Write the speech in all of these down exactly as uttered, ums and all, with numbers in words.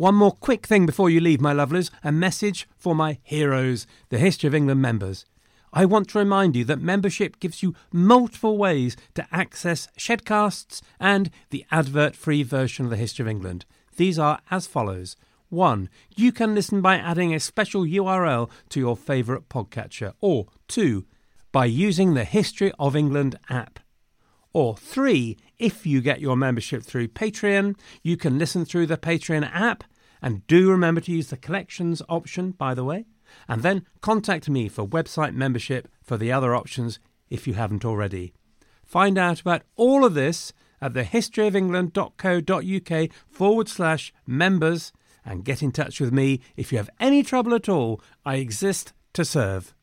One more quick thing before you leave, my lovelies, a message for my heroes, the History of England members. I want to remind you that membership gives you multiple ways to access Shedcasts and the advert-free version of the History of England. These are as follows. One, you can listen by adding a special U R L to your favourite podcatcher. Or two, by using the History of England app. Or three, if you get your membership through Patreon, you can listen through the Patreon app. And do remember to use the collections option, by the way. And then contact me for website membership for the other options if you haven't already. Find out about all of this at thehistoryofengland.co.uk forward slash members and get in touch with me if you have any trouble at all. I exist to serve.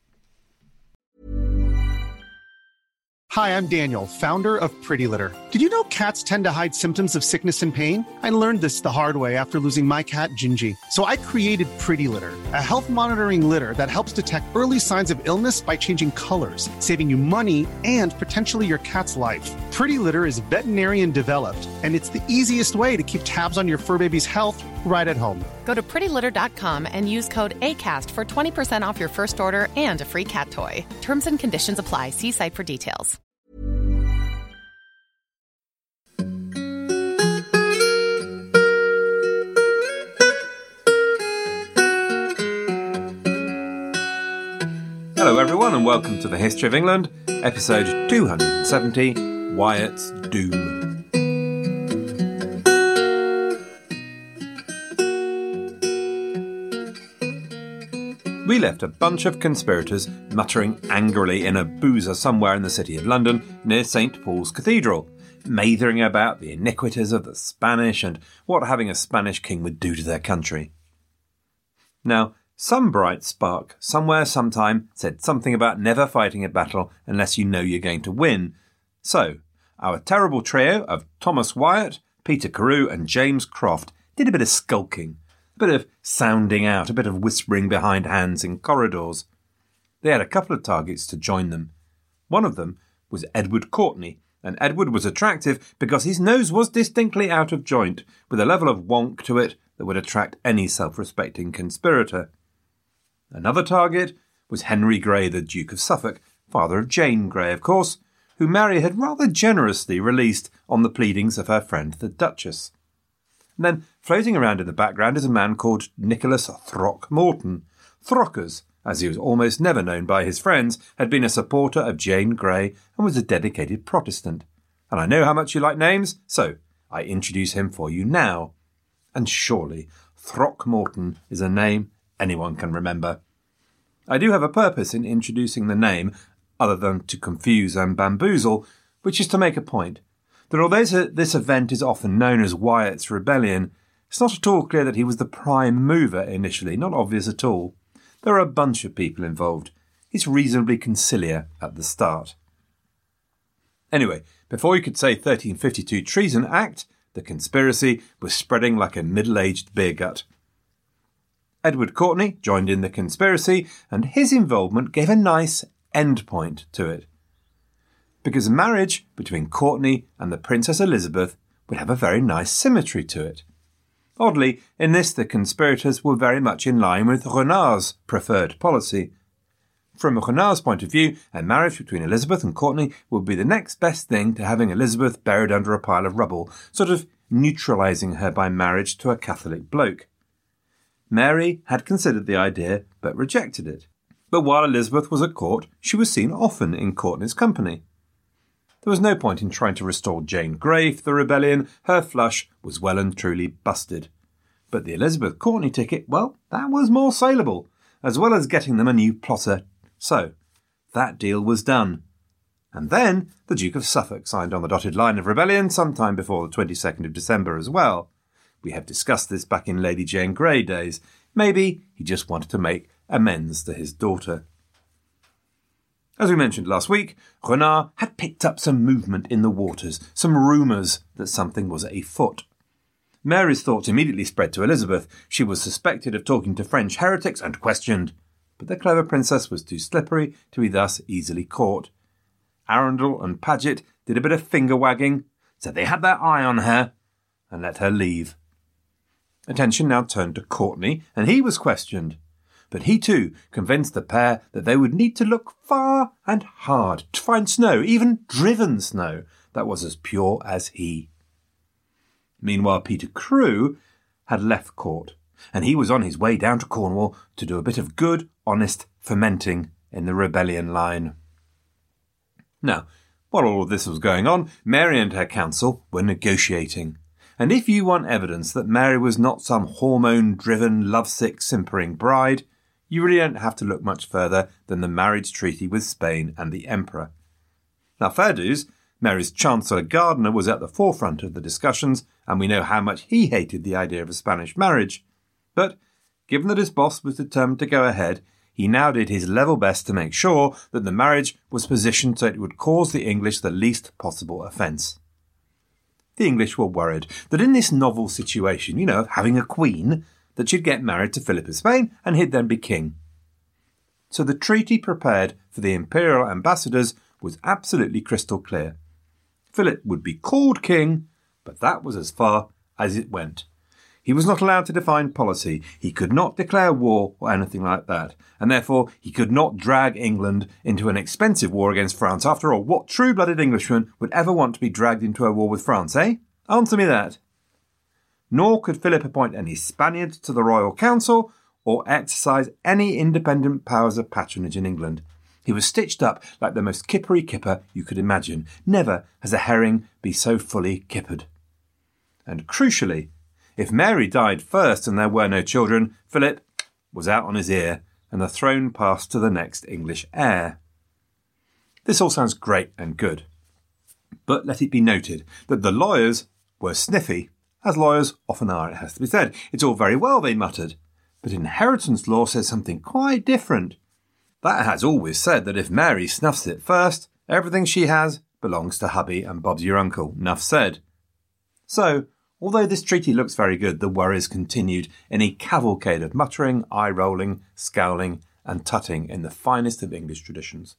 Hi, I'm Daniel, founder of Pretty Litter. Did you know cats tend to hide symptoms of sickness and pain? I learned this the hard way after losing my cat, Gingy. So I created Pretty Litter, a health monitoring litter that helps detect early signs of illness by changing colors, saving you money and potentially your cat's life. Pretty Litter is veterinarian developed, and it's the easiest way to keep tabs on your fur baby's health right at home. Go to pretty litter dot com and use code ACAST for twenty percent off your first order and a free cat toy. Terms and conditions apply. See site for details. Hello everyone and welcome to the History of England, episode two hundred seventy, Wyatt's Doom. We left a bunch of conspirators muttering angrily in a boozer somewhere in the city of London near Saint Paul's Cathedral, mathering about the iniquities of the Spanish and what having a Spanish king would do to their country. Now, some bright spark somewhere sometime said something about never fighting a battle unless you know you're going to win. So, our terrible trio of Thomas Wyatt, Peter Carew and James Croft did a bit of skulking, a bit of sounding out, a bit of whispering behind hands in corridors. They had a couple of targets to join them. One of them was Edward Courtenay, and Edward was attractive because his nose was distinctly out of joint, with a level of wonk to it that would attract any self-respecting conspirator. Another target was Henry Grey, the Duke of Suffolk, father of Jane Grey, of course, who Mary had rather generously released on the pleadings of her friend the Duchess. And then, floating around in the background is a man called Nicholas Throckmorton. Throckers, as he was almost never known by his friends, had been a supporter of Jane Grey and was a dedicated Protestant. And I know how much you like names, so I introduce him for you now. And surely Throckmorton is a name anyone can remember. I do have a purpose in introducing the name, other than to confuse and bamboozle, which is to make a point that although this event is often known as Wyatt's Rebellion, it's not at all clear that he was the prime mover initially, not obvious at all. There are a bunch of people involved. It's reasonably conciliar at the start. Anyway, before you could say thirteen fifty-two Treason Act, the conspiracy was spreading like a middle-aged beer gut. Edward Courtenay joined in the conspiracy, and his involvement gave a nice endpoint to it. Because marriage between Courtenay and the Princess Elizabeth would have a very nice symmetry to it. Oddly, in this the conspirators were very much in line with Renard's preferred policy. From Renard's point of view, a marriage between Elizabeth and Courtenay would be the next best thing to having Elizabeth buried under a pile of rubble, sort of neutralising her by marriage to a Catholic bloke. Mary had considered the idea, but rejected it. But while Elizabeth was at court, she was seen often in Courtenay's company. There was no point in trying to restore Jane Grey for the rebellion. Her flush was well and truly busted. But the Elizabeth Courtenay ticket, well, that was more saleable, as well as getting them a new plotter. So, that deal was done. And then the Duke of Suffolk signed on the dotted line of rebellion sometime before the twenty-second of December as well. We have discussed this back in Lady Jane Grey days. Maybe he just wanted to make amends to his daughter. As we mentioned last week, Renard had picked up some movement in the waters, some rumours that something was afoot. Mary's thoughts immediately spread to Elizabeth. She was suspected of talking to French heretics and questioned, but the clever princess was too slippery to be thus easily caught. Arundel and Paget did a bit of finger-wagging, said they had their eye on her, and let her leave. Attention now turned to Courtenay, and he was questioned. But he too convinced the pair that they would need to look far and hard to find snow, even driven snow, that was as pure as he. Meanwhile, Peter Crewe had left court, and he was on his way down to Cornwall to do a bit of good, honest fermenting in the rebellion line. Now, while all of this was going on, Mary and her council were negotiating. And if you want evidence that Mary was not some hormone-driven, lovesick, simpering bride, you really don't have to look much further than the marriage treaty with Spain and the Emperor. Now, fair dues, Mary's Chancellor Gardiner was at the forefront of the discussions, and we know how much he hated the idea of a Spanish marriage. But, given that his boss was determined to go ahead, he now did his level best to make sure that the marriage was positioned so it would cause the English the least possible offence. The English were worried that in this novel situation, you know, of having a queen, that she'd get married to Philip of Spain and he'd then be king. So the treaty prepared for the imperial ambassadors was absolutely crystal clear. Philip would be called king, but that was as far as it went. He was not allowed to define policy. He could not declare war or anything like that, and therefore he could not drag England into an expensive war against France. After all, what true-blooded Englishman would ever want to be dragged into a war with France, eh? Answer me that. Nor could Philip appoint any Spaniards to the royal council or exercise any independent powers of patronage in England. He was stitched up like the most kippery kipper you could imagine. Never has a herring been so fully kippered. And crucially, if Mary died first and there were no children, Philip was out on his ear and the throne passed to the next English heir. This all sounds great and good. But let it be noted that the lawyers were sniffy, as lawyers often are, it has to be said. It's all very well, they muttered, but inheritance law says something quite different. That has always said that if Mary snuffs it first, everything she has belongs to hubby and Bob's your uncle. Nuff said. So, although this treaty looks very good, the worries continued in a cavalcade of muttering, eye-rolling, scowling and tutting in the finest of English traditions.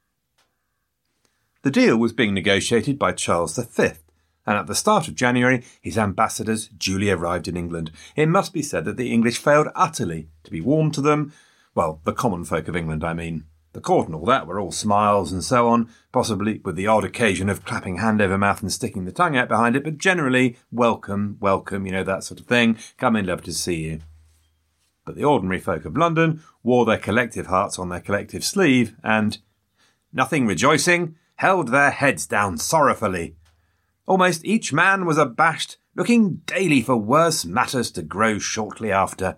The deal was being negotiated by Charles the Fifth, and at the start of January his ambassadors duly arrived in England. It must be said that the English failed utterly to be warm to them. Well, the common folk of England, I mean. The court and all that were all smiles and so on, possibly with the odd occasion of clapping hand over mouth and sticking the tongue out behind it, but generally, welcome, welcome, you know, that sort of thing. Come in, love to see you. But the ordinary folk of London wore their collective hearts on their collective sleeve and, nothing rejoicing, held their heads down sorrowfully. Almost each man was abashed, looking daily for worse matters to grow shortly after.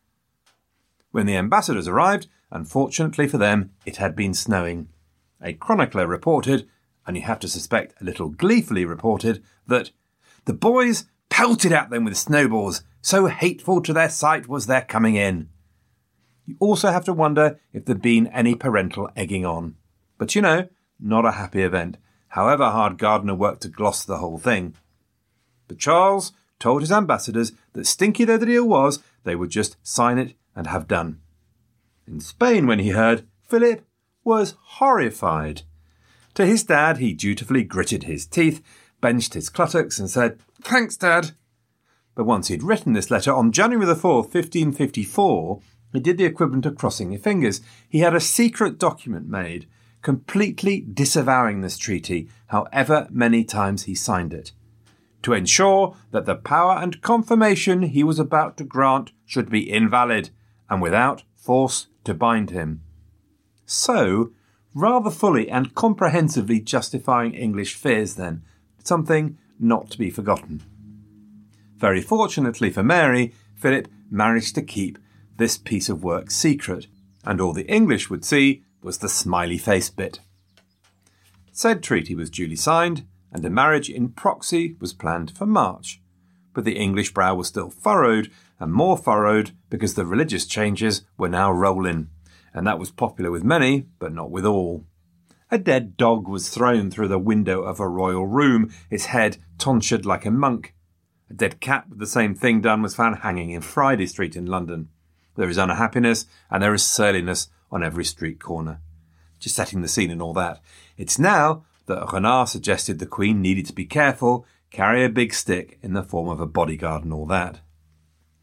When the ambassadors arrived, unfortunately for them, it had been snowing. A chronicler reported, and you have to suspect a little gleefully reported, that the boys pelted at them with snowballs, so hateful to their sight was their coming in. You also have to wonder if there'd been any parental egging on. But you know, not a happy event, however hard Gardiner worked to gloss the whole thing. But Charles told his ambassadors that stinky though the deal was, they would just sign it and have done. In Spain, when he heard, Philip was horrified. To his dad, he dutifully gritted his teeth, benched his cluttocks and said, "Thanks, Dad." But once he'd written this letter, on January the fourth, fifteen fifty-four, he did the equivalent of crossing his fingers. He had a secret document made, completely disavowing this treaty, however many times he signed it, to ensure that the power and confirmation he was about to grant should be invalid, and without force to bind him. So, rather fully and comprehensively justifying English fears then, something not to be forgotten. Very fortunately for Mary, Philip managed to keep this piece of work secret, and all the English would see was the smiley face bit. Said treaty was duly signed, and a marriage in proxy was planned for March. But the English brow was still furrowed, and more furrowed because the religious changes were now rolling, and that was popular with many, but not with all. A dead dog was thrown through the window of a royal room, its head tonsured like a monk. A dead cat with the same thing done was found hanging in Friday Street in London. There is unhappiness, and there is surliness on every street corner. Just setting the scene and all that. It's now that Renard suggested the Queen needed to be careful, carry a big stick in the form of a bodyguard and all that.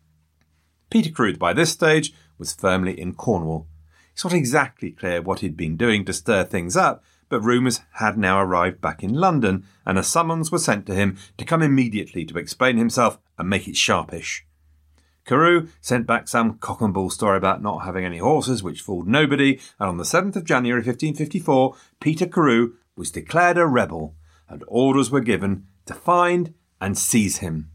Peter Carew, by this stage, was firmly in Cornwall. It's not exactly clear what he'd been doing to stir things up, but rumours had now arrived back in London, and a summons was sent to him to come immediately to explain himself and make it sharpish. Carew sent back some cock-and-bull story about not having any horses, which fooled nobody, and on the seventh of January fifteen fifty-four, Peter Carew was declared a rebel, and orders were given to find and seize him.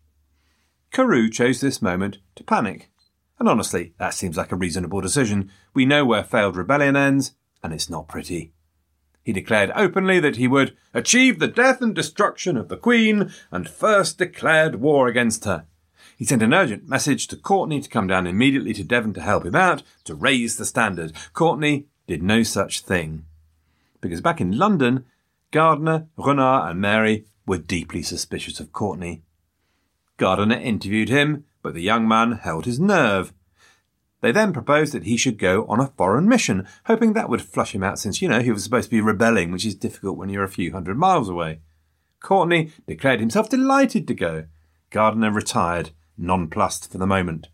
Carew chose this moment to panic, and honestly, that seems like a reasonable decision. We know where failed rebellion ends, and it's not pretty. He declared openly that he would achieve the death and destruction of the Queen, and first declared war against her. He sent an urgent message to Courtenay to come down immediately to Devon to help him out, to raise the standard. Courtenay did no such thing, because back in London, Gardiner, Renard and Mary were deeply suspicious of Courtenay. Gardiner interviewed him, but the young man held his nerve. They then proposed that he should go on a foreign mission, hoping that would flush him out since, you know, he was supposed to be rebelling, which is difficult when you're a few hundred miles away. Courtenay declared himself delighted to go. Gardiner retired, nonplussed for the moment.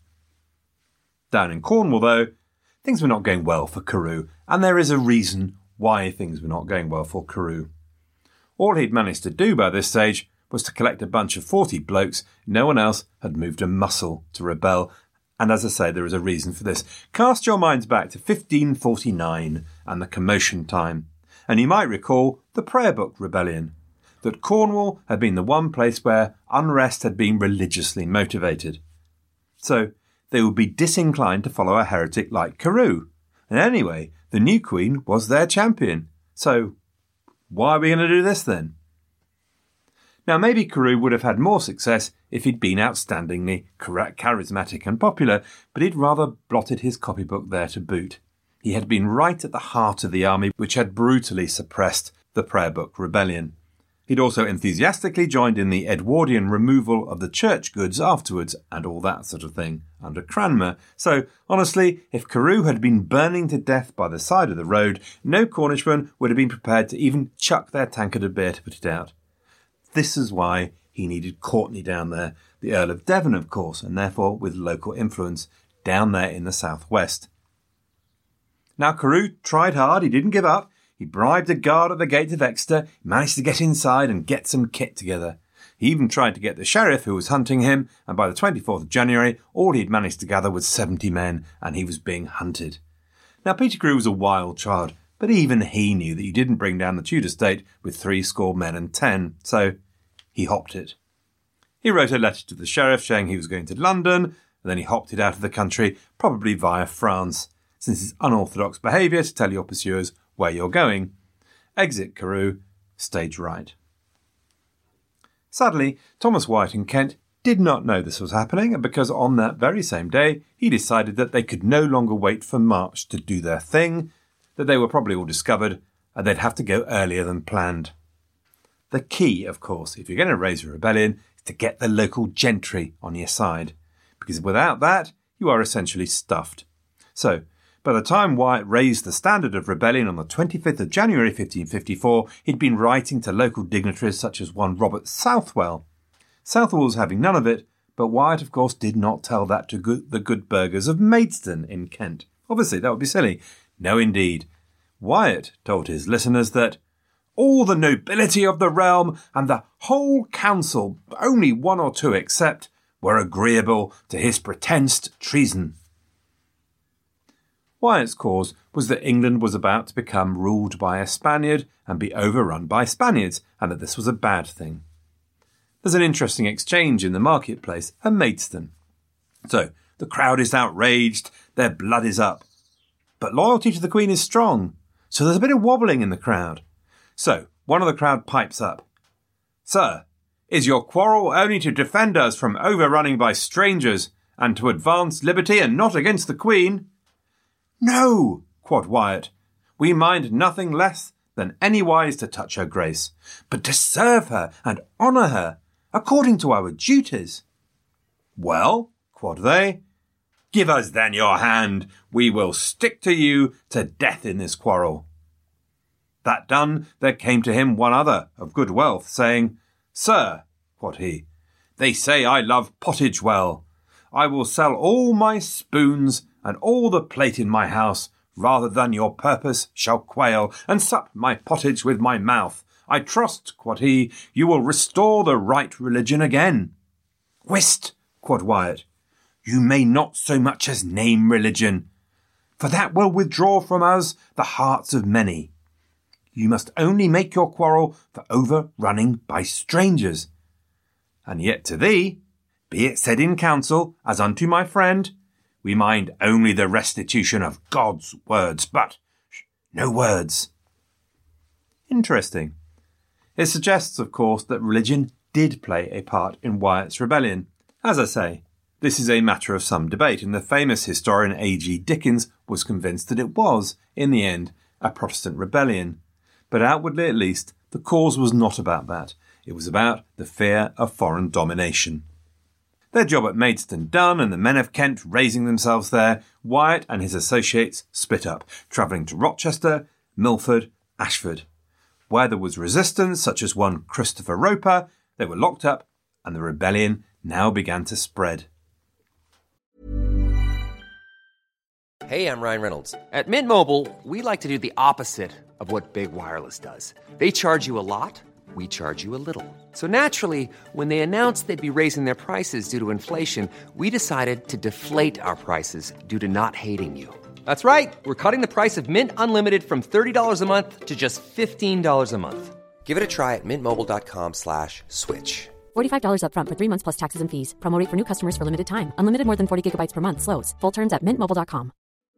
Down in Cornwall, though, things were not going well for Carew, and there is a reason why things were not going well for Carew. All he'd managed to do by this stage was to collect a bunch of forty blokes. No one else had moved a muscle to rebel, and as I say, there is a reason for this. Cast your minds back to fifteen forty-nine and the Commotion time, and you might recall the Prayer Book Rebellion, that Cornwall had been the one place where unrest had been religiously motivated. So they would be disinclined to follow a heretic like Carew. And anyway, the new Queen was their champion. So why are we going to do this then? Now, maybe Carew would have had more success if he'd been outstandingly charismatic and popular, but he'd rather blotted his copybook there to boot. He had been right at the heart of the army which had brutally suppressed the Prayer Book Rebellion. He'd also enthusiastically joined in the Edwardian removal of the church goods afterwards and all that sort of thing under Cranmer. So, honestly, if Carew had been burning to death by the side of the road, no Cornishman would have been prepared to even chuck their tankard of beer to put it out. This is why he needed Courtenay down there, the Earl of Devon, of course, and therefore with local influence down there in the southwest. Now, Carew tried hard, he didn't give up. He bribed a guard at the gate of Exeter, managed to get inside and get some kit together. He even tried to get the sheriff who was hunting him, and by the twenty-fourth of January, all he'd managed to gather was seventy men, and he was being hunted. Now, Peter Carew was a wild child, but even he knew that you didn't bring down the Tudor state with three score men and ten, so he hopped it. He wrote a letter to the sheriff saying he was going to London, and then he hopped it out of the country, probably via France, since it's unorthodox behaviour to tell your pursuers where you're going. Exit Carew, stage right. Sadly, Thomas Wyatt in Kent did not know this was happening, and because on that very same day he decided that they could no longer wait for March to do their thing, that they were probably all discovered, and they'd have to go earlier than planned. The key, of course, if you're going to raise a rebellion, is to get the local gentry on your side, because without that, you are essentially stuffed. So, by the time Wyatt raised the standard of rebellion on the twenty-fifth of January fifteen fifty-four, he'd been writing to local dignitaries such as one Robert Southwell. Southwell was having none of it, but Wyatt, of course, did not tell that to good, the good burghers of Maidstone in Kent. Obviously, that would be silly. No, indeed. Wyatt told his listeners that all the nobility of the realm and the whole council, only one or two except, were agreeable to his pretensed treason. Wyatt's cause was that England was about to become ruled by a Spaniard and be overrun by Spaniards, and that this was a bad thing. There's an interesting exchange in the marketplace at Maidstone. So, the crowd is outraged, their blood is up. But loyalty to the Queen is strong, so there's a bit of wobbling in the crowd. So, one of the crowd pipes up. "Sir, is your quarrel only to defend us from overrunning by strangers, and to advance liberty and not against the Queen?" "No," quod Wyatt, "we mind nothing less than anywise to touch her grace, but to serve her and honour her, according to our duties." "Well," quod they, "give us then your hand, we will stick to you to death in this quarrel." That done, there came to him one other of good wealth, saying, "Sir," quod he, "they say I love pottage well. I will sell all my spoons and all the plate in my house, rather than your purpose shall quail, and sup my pottage with my mouth. I trust, quod he, you will restore the right religion again. Whist, quod Wyatt, you may not so much as name religion, for that will withdraw from us the hearts of many. You must only make your quarrel for overrunning by strangers. And yet to thee, be it said in council, as unto my friend, we mind only the restitution of God's words, but sh- no words. Interesting. It suggests, of course, that religion did play a part in Wyatt's rebellion. As I say, this is a matter of some debate, and the famous historian A G Dickens was convinced that it was, in the end, a Protestant rebellion. But outwardly at least, the cause was not about that. It was about the fear of foreign domination. Their job at Maidstone done, and the men of Kent raising themselves there, Wyatt and his associates split up, travelling to Rochester, Milford, Ashford. Where there was resistance, such as one Christopher Roper, they were locked up, and the rebellion now began to spread. Hey, I'm Ryan Reynolds. At Mint Mobile, we like to do the opposite of what Big Wireless does. They charge you a lot, we charge you a little. So naturally, when they announced they'd be raising their prices due to inflation, we decided to deflate our prices due to not hating you. That's right. We're cutting the price of Mint Unlimited from thirty dollars a month to just fifteen dollars a month. Give it a try at mintmobile.com slash switch. forty-five dollars up front for three months plus taxes and fees. Promo rate for new customers for limited time. Unlimited more than forty gigabytes per month. Slows full terms at mint mobile dot com.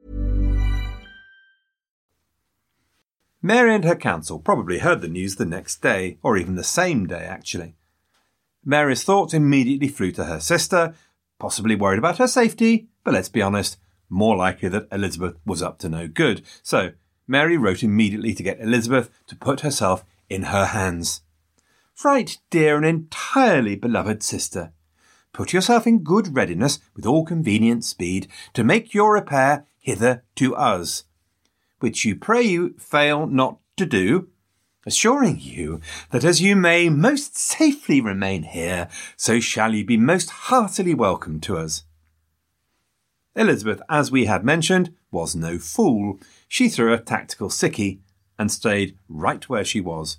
Mary and her council probably heard the news the next day, or even the same day, actually. Mary's thoughts immediately flew to her sister, possibly worried about her safety, but let's be honest, more likely that Elizabeth was up to no good. So Mary wrote immediately to get Elizabeth to put herself in her hands. Right, dear and entirely beloved sister, put yourself in good readiness with all convenient speed to make your repair hither to us, which you pray you fail not to do, assuring you that as you may most safely remain here, so shall you be most heartily welcome to us. Elizabeth, as we had mentioned, was no fool. She threw a tactical sickie and stayed right where she was.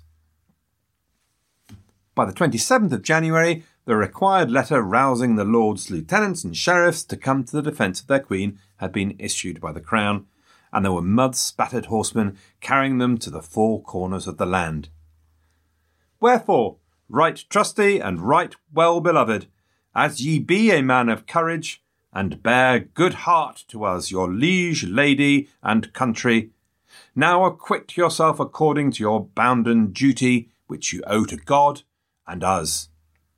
By the twenty-seventh of January, the required letter rousing the Lords Lieutenants and Sheriffs to come to the defence of their Queen had been issued by the Crown, and there were mud-spattered horsemen carrying them to the four corners of the land. Wherefore, right trusty and right well beloved, as ye be a man of courage, and bear good heart to us, your liege lady and country, now acquit yourself according to your bounden duty, which you owe to God and us.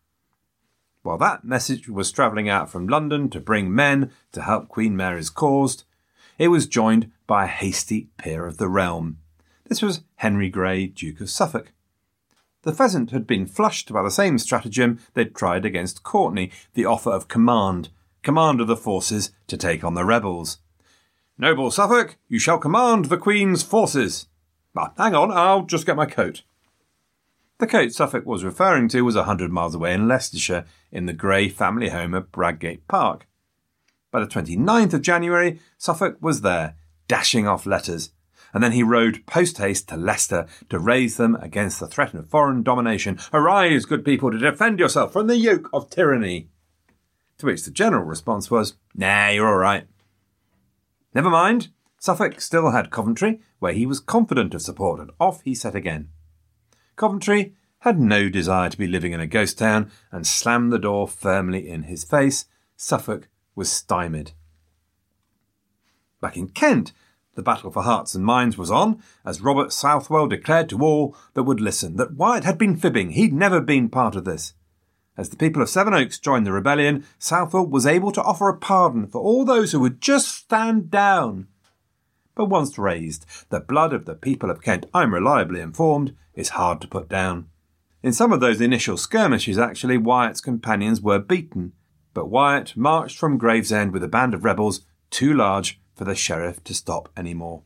While that message was travelling out from London to bring men to help Queen Mary's cause, it was joined by a hasty peer of the realm. This was Henry Grey, Duke of Suffolk. The pheasant had been flushed by the same stratagem they'd tried against Courtenay, the offer of command, command of the forces to take on the rebels. Noble Suffolk, you shall command the Queen's forces. Ah, hang on, I'll just get my coat. The coat Suffolk was referring to was a hundred miles away in Leicestershire, in the Grey family home at Bradgate Park. By the twenty-ninth of January, Suffolk was there, dashing off letters, and then he rode post-haste to Leicester to raise them against the threat of foreign domination. Arise, good people, to defend yourself from the yoke of tyranny. To which the general response was, nah, you're all right. Never mind, Suffolk still had Coventry, where he was confident of support, and off he set again. Coventry had no desire to be living in a ghost town, and slammed the door firmly in his face. Suffolk was stymied. Back in Kent, the battle for hearts and minds was on, as Robert Southwell declared to all that would listen that Wyatt had been fibbing. He'd never been part of this. As the people of Sevenoaks joined the rebellion, Southwell was able to offer a pardon for all those who would just stand down. But once raised, the blood of the people of Kent, I'm reliably informed, is hard to put down. In some of those initial skirmishes, actually, Wyatt's companions were beaten, but Wyatt marched from Gravesend with a band of rebels too large for the sheriff to stop any more.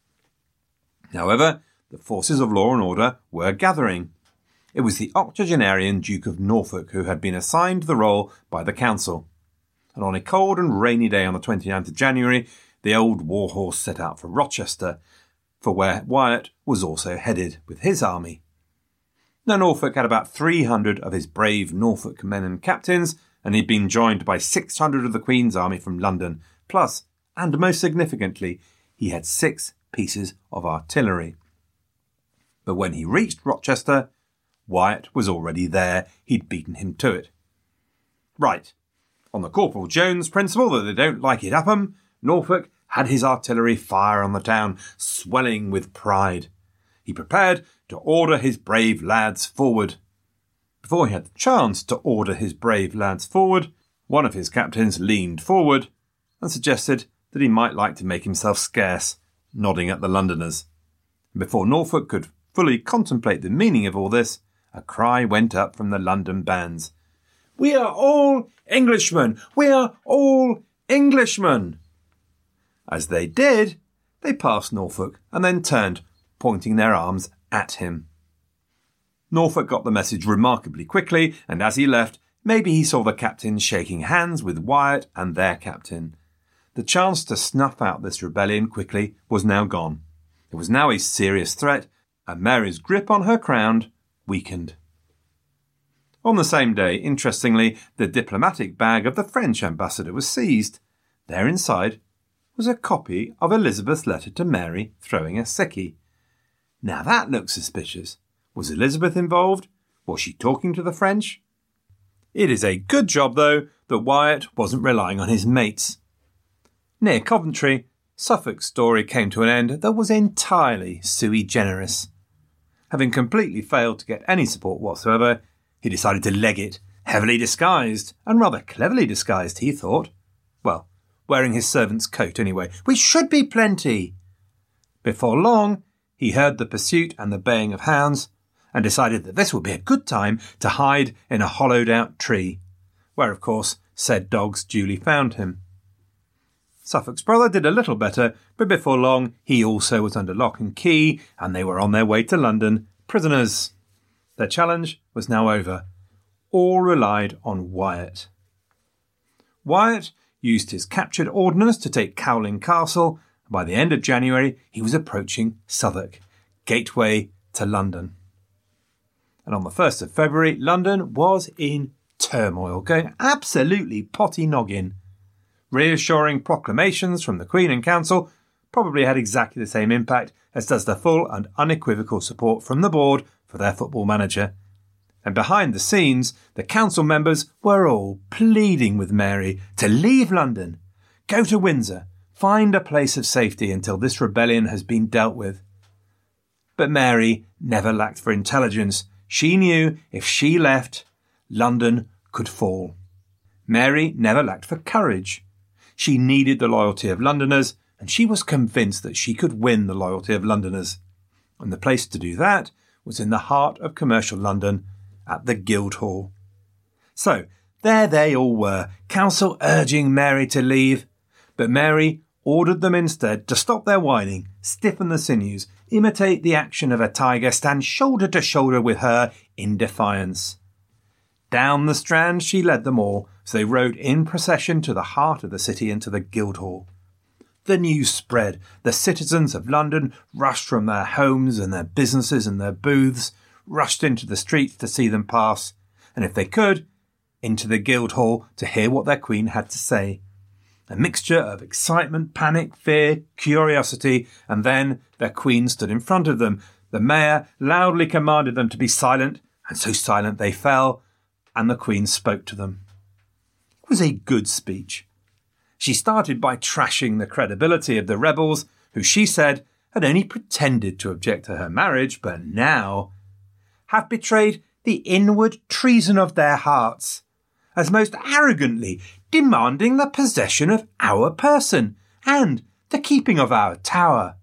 However, the forces of law and order were gathering. It was the octogenarian Duke of Norfolk who had been assigned the role by the council. and on a cold and rainy day on the twenty-ninth of January, the old warhorse set out for Rochester, for where Wyatt was also headed with his army. Now Norfolk had about three hundred of his brave Norfolk men and captains, and he'd been joined by six hundred of the Queen's army from London, plus, and most significantly, he had six pieces of artillery. But when he reached Rochester, Wyatt was already there. He'd beaten him to it. Right. On the Corporal Jones principle that they don't like it Upham, Norfolk had his artillery fire on the town, swelling with pride. He prepared to order his brave lads forward. Before he had the chance to order his brave lads forward, one of his captains leaned forward and suggested that he might like to make himself scarce, nodding at the Londoners. And before Norfolk could fully contemplate the meaning of all this, a cry went up from the London bands. "We are all Englishmen! We are all Englishmen!" As they did, they passed Norfolk and then turned, pointing their arms at him. Norfolk got the message remarkably quickly, and as he left, maybe he saw the captains shaking hands with Wyatt and their captain. The chance to snuff out this rebellion quickly was now gone. It was now a serious threat, and Mary's grip on her crown weakened. On the same day, interestingly, the diplomatic bag of the French ambassador was seized. There inside was a copy of Elizabeth's letter to Mary throwing a sickie. Now that looked suspicious. Was Elizabeth involved? Was she talking to the French? It is a good job, though, that Wyatt wasn't relying on his mates. Near Coventry, Suffolk's story came to an end that was entirely sui generis. Having completely failed to get any support whatsoever, he decided to leg it, heavily disguised, and rather cleverly disguised, he thought. Well, wearing his servant's coat anyway. We should be plenty. Before long, he heard the pursuit and the baying of hounds, and decided that this would be a good time to hide in a hollowed-out tree, where, of course, said dogs duly found him. Suffolk's brother did a little better, but before long he also was under lock and key, and they were on their way to London, prisoners. Their challenge was now over. All relied on Wyatt. Wyatt used his captured ordnance to take Cowling Castle, and by the end of January he was approaching Southwark, gateway to London. And on the first of February, London was in turmoil, going absolutely potty noggin. Reassuring proclamations from the Queen and Council probably had exactly the same impact as does the full and unequivocal support from the board for their football manager. And behind the scenes, the council members were all pleading with Mary to leave London, go to Windsor, find a place of safety until this rebellion has been dealt with. But Mary never lacked for intelligence. She knew if she left, London could fall. Mary never lacked for courage. She needed the loyalty of Londoners, and she was convinced that she could win the loyalty of Londoners. And the place to do that was in the heart of commercial London, at the Guildhall. So, there they all were, council urging Mary to leave. But Mary ordered them instead to stop their whining, stiffen the sinews, imitate the action of a tiger, stand shoulder to shoulder with her in defiance. Down the Strand she led them all, as they rode in procession to the heart of the city and to the Guildhall. The news spread. The citizens of London rushed from their homes and their businesses and their booths, rushed into the streets to see them pass, and if they could, into the Guildhall to hear what their queen had to say. A mixture of excitement, panic, fear, curiosity, and then their queen stood in front of them. The mayor loudly commanded them to be silent, and so silent they fell, and the queen spoke to them. It was a good speech. She started by trashing the credibility of the rebels, who she said had only pretended to object to her marriage, but now have betrayed the inward treason of their hearts, as most arrogantly demanding the possession of our person and the keeping of our tower.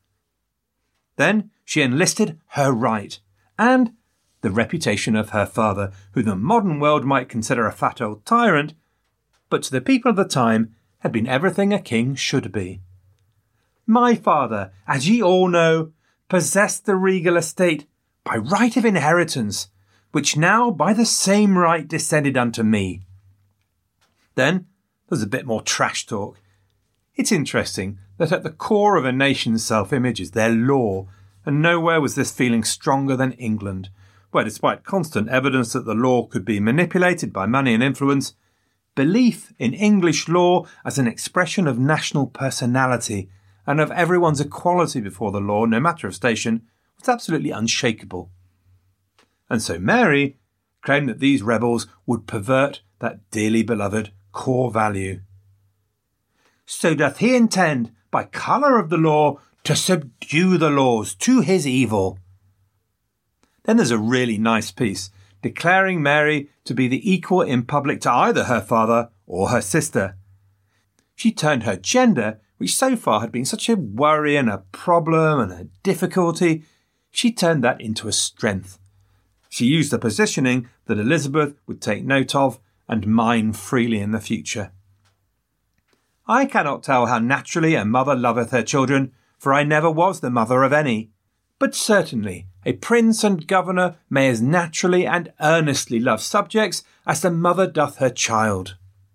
Then she enlisted her right and the reputation of her father, who the modern world might consider a fat old tyrant, but to the people of the time had been everything a king should be. My father, as ye all know, possessed the regal estate by right of inheritance, which now by the same right descended unto me. Then There's a bit more trash talk. It's interesting that at the core of a nation's self-image is their law, and nowhere was this feeling stronger than England, where despite constant evidence that the law could be manipulated by money and influence, belief in English law as an expression of national personality and of everyone's equality before the law, no matter of station, was absolutely unshakable. And so Mary claimed that these rebels would pervert that dearly beloved core value. So doth he intend, by colour of the law, to subdue the laws to his evil. Then there's a really nice piece declaring Mary to be the equal in public to either her father or her sister. She turned her gender, which so far had been such a worry and a problem and a difficulty, she turned that into a strength. She used the positioning that Elizabeth would take note of and mine freely in the future. I cannot tell how naturally a mother loveth her children, for I never was the mother of any. But certainly a prince and governor may as naturally and earnestly love subjects as the mother doth her child.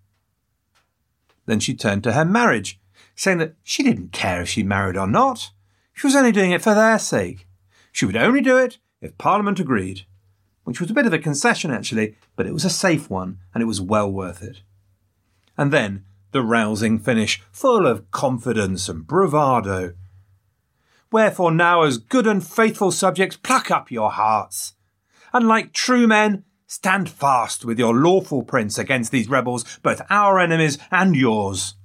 Then she turned to her marriage, saying that she didn't care if she married or not. She was only doing it for their sake. She would only do it if Parliament agreed, which was a bit of a concession actually, but it was a safe one and it was well worth it. And then the rousing finish, full of confidence and bravado. Wherefore now, as good and faithful subjects, pluck up your hearts, and like true men, stand fast with your lawful prince against these rebels, both our enemies and yours.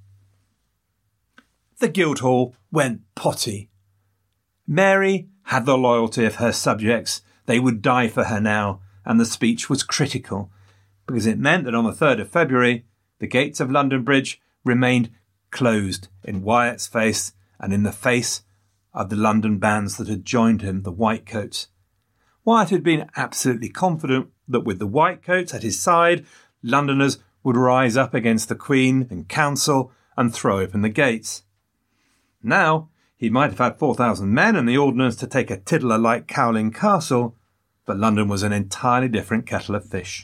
The Guildhall went potty. Mary had the loyalty of her subjects. They would die for her now, and the speech was critical, because it meant that on the third of February, the gates of London Bridge remained closed in Wyatt's face and in the face of the London bands that had joined him, the Whitecoats. Wyatt had been absolutely confident that with the Whitecoats at his side, Londoners would rise up against the Queen and Council and throw open the gates. Now, he might have had four thousand men and the ordnance to take a tiddler like Cowling Castle, but London was an entirely different kettle of fish.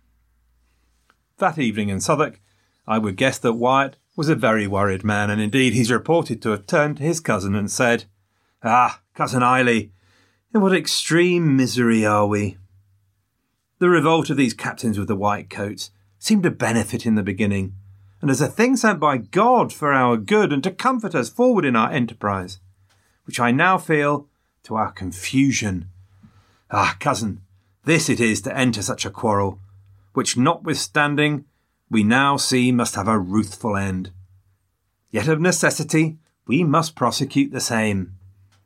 That evening in Southwark, I would guess that Wyatt was a very worried man, and indeed he's reported to have turned to his cousin and said, "Ah, Cousin Eiley, in what extreme misery are we?" The revolt of these captains with the white coats seemed a benefit in the beginning, and as a thing sent by God for our good and to comfort us forward in our enterprise, which I now feel to our confusion. Ah, cousin, this it is to enter such a quarrel, which notwithstanding we now see must have a ruthful end. Yet of necessity we must prosecute the same.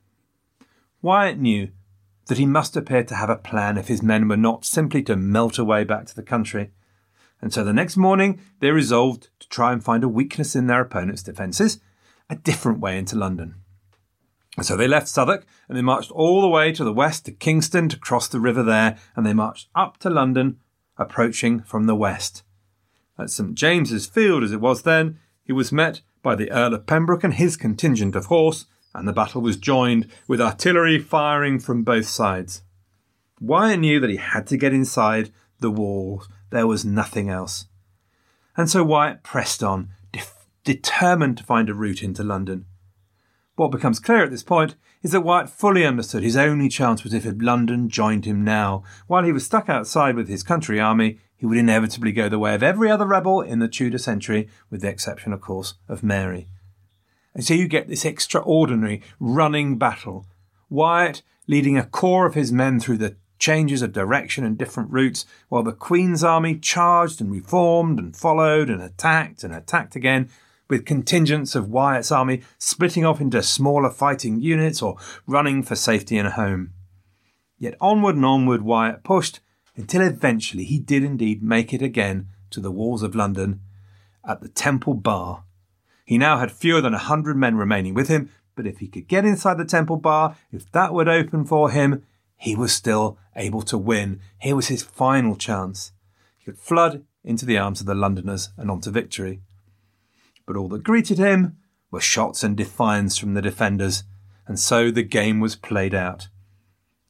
Wyatt knew that he must appear to have a plan if his men were not simply to melt away back to the country, and so the next morning they resolved to try and find a weakness in their opponent's defences, a different way into London. And so they left Southwark and they marched all the way to the west to Kingston to cross the river there, and they marched up to London, approaching from the west. At St James's Field, as it was then, he was met by the Earl of Pembroke and his contingent of horse, and the battle was joined with artillery firing from both sides. Wyatt knew that he had to get inside the walls. There was nothing else. And so Wyatt pressed on, def- determined to find a route into London. What becomes clear at this point is that Wyatt fully understood his only chance was if London joined him now. While he was stuck outside with his country army, he would inevitably go the way of every other rebel in the Tudor century, with the exception, of course, of Mary. And so you get this extraordinary running battle. Wyatt leading a corps of his men through the changes of direction and different routes, while the Queen's army charged and reformed and followed and attacked and attacked again, with contingents of Wyatt's army splitting off into smaller fighting units or running for safety and home. Yet onward and onward Wyatt pushed, until eventually he did indeed make it again to the walls of London at the Temple Bar. He now had fewer than a hundred men remaining with him, but if he could get inside the Temple Bar, if that would open for him, he was still able to win. Here was his final chance. He could flood into the arms of the Londoners and on to victory. But all that greeted him were shots and defiance from the defenders, and so the game was played out.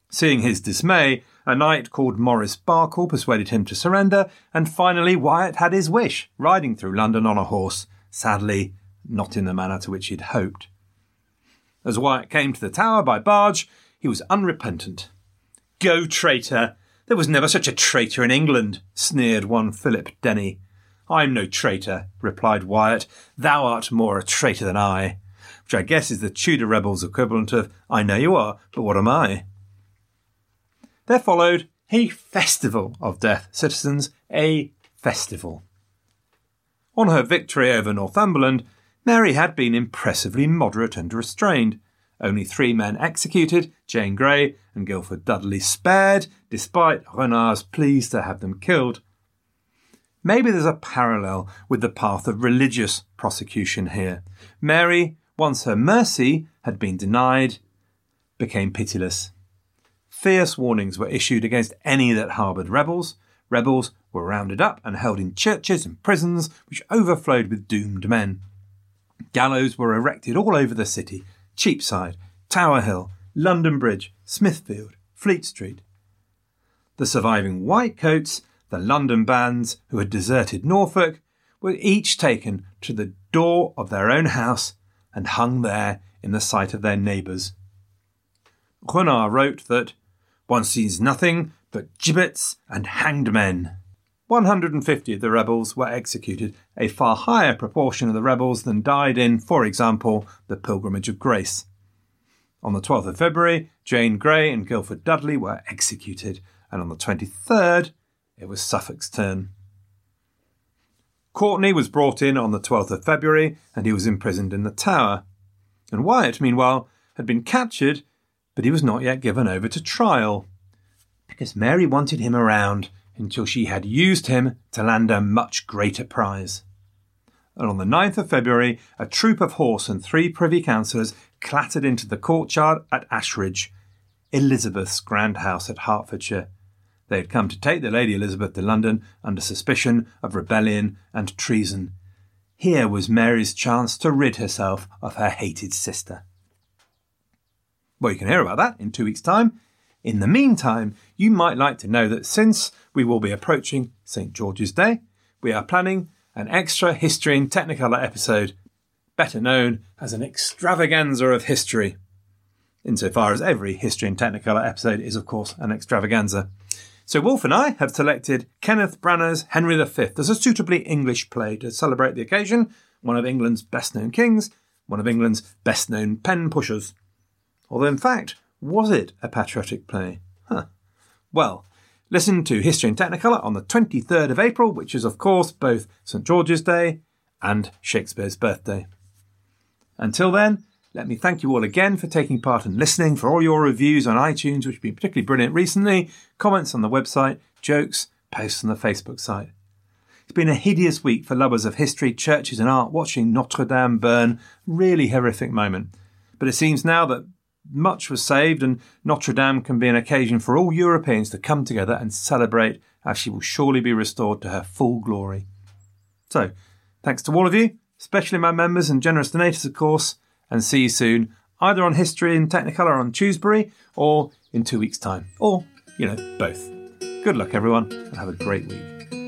Seeing his dismay, a knight called Maurice Barkle persuaded him to surrender, and finally Wyatt had his wish, riding through London on a horse, sadly not in the manner to which he'd hoped. As Wyatt came to the Tower by barge, he was unrepentant. "Go, traitor! There was never such a traitor in England," sneered one Philip Denny. "I'm no traitor," replied Wyatt. "Thou art more a traitor than I," which I guess is the Tudor rebels' equivalent of "I know you are, but what am I?" There followed a festival of deaf citizens, a festival. On her victory over Northumberland, Mary had been impressively moderate and restrained. Only three men executed, Jane Grey and Guildford Dudley spared, despite Renard's pleas to have them killed. Maybe there's a parallel with the path of religious prosecution here. Mary, once her mercy had been denied, became pitiless. Fierce warnings were issued against any that harboured rebels. Rebels were rounded up and held in churches and prisons which overflowed with doomed men. Gallows were erected all over the city: Cheapside, Tower Hill, London Bridge, Smithfield, Fleet Street. The surviving Whitecoats, the London bands who had deserted Norfolk, were each taken to the door of their own house and hung there in the sight of their neighbours. Renard wrote that "one sees nothing but gibbets and hanged men." one hundred fifty of the rebels were executed, a far higher proportion of the rebels than died in, for example, the Pilgrimage of Grace. On the twelfth of February, Jane Grey and Guildford Dudley were executed, and on the twenty-third, it was Suffolk's turn. Courtenay was brought in on the twelfth of February, and he was imprisoned in the Tower. And Wyatt, meanwhile, had been captured, but he was not yet given over to trial, because Mary wanted him around until she had used him to land a much greater prize. And on the ninth of February, a troop of horse and three privy councillors clattered into the courtyard at Ashridge, Elizabeth's grand house at Hertfordshire. They had come to take the Lady Elizabeth to London under suspicion of rebellion and treason. Here was Mary's chance to rid herself of her hated sister. Well, you can hear about that in two weeks' time. In the meantime, you might like to know that since we will be approaching Saint George's Day, we are planning an extra History in Technicolor episode, better known as an extravaganza of history, insofar as every History in Technicolor episode is, of course, an extravaganza. So Wolf and I have selected Kenneth Branagh's Henry the Fifth as a suitably English play to celebrate the occasion, one of England's best-known kings, one of England's best-known pen pushers. Although, in fact, was it a patriotic play? Huh. Well, listen to History in Technicolor on the twenty-third of April, which is, of course, both Saint George's Day and Shakespeare's birthday. Until then, let me thank you all again for taking part and listening, for all your reviews on iTunes, which have been particularly brilliant recently, comments on the website, jokes, posts on the Facebook site. It's been a hideous week for lovers of history, churches and art, watching Notre Dame burn. Really horrific moment. But it seems now that much was saved, and Notre Dame can be an occasion for all Europeans to come together and celebrate, as she will surely be restored to her full glory. So, thanks to all of you, especially my members and generous donators, of course, and see you soon, either on History in Technicolor on Tuesbury or in two weeks' time. Or, you know, both. Good luck, everyone, and have a great week.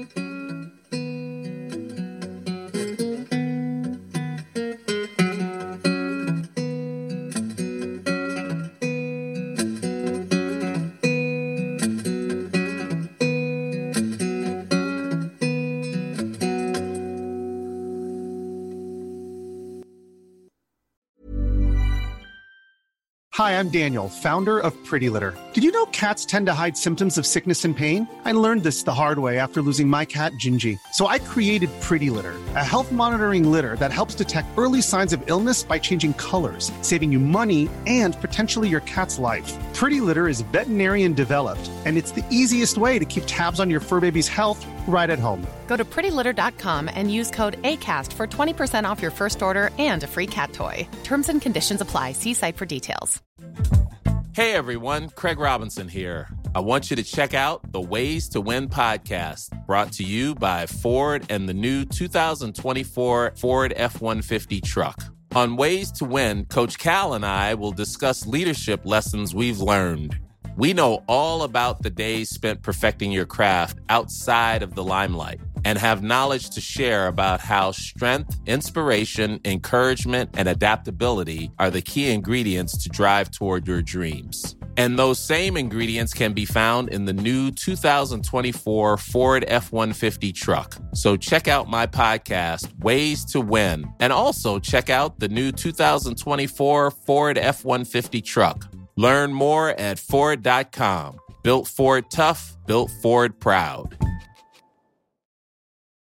Hi, I'm Daniel, founder of Pretty Litter. Did you know cats tend to hide symptoms of sickness and pain? I learned this the hard way after losing my cat, Gingy. So I created Pretty Litter, a health monitoring litter that helps detect early signs of illness by changing colors, saving you money and potentially your cat's life. Pretty Litter is veterinarian developed, and it's the easiest way to keep tabs on your fur baby's health right at home. Go to pretty litter dot com and use code ACAST for twenty percent off your first order and a free cat toy. Terms and conditions apply. See site for details. Hey everyone, Craig Robinson here. I want you to check out the Ways to Win podcast, brought to you by Ford and the new two thousand twenty-four Ford F one fifty truck. On Ways to Win, Coach Cal and I will discuss leadership lessons we've learned. We know all about the days spent perfecting your craft outside of the limelight and have knowledge to share about how strength, inspiration, encouragement, and adaptability are the key ingredients to drive toward your dreams. And those same ingredients can be found in the new two thousand twenty-four Ford F one fifty truck. So check out my podcast, Ways to Win, and also check out the new two thousand twenty-four Ford F one fifty truck. Learn more at Ford dot com. Built Ford tough, built Ford proud.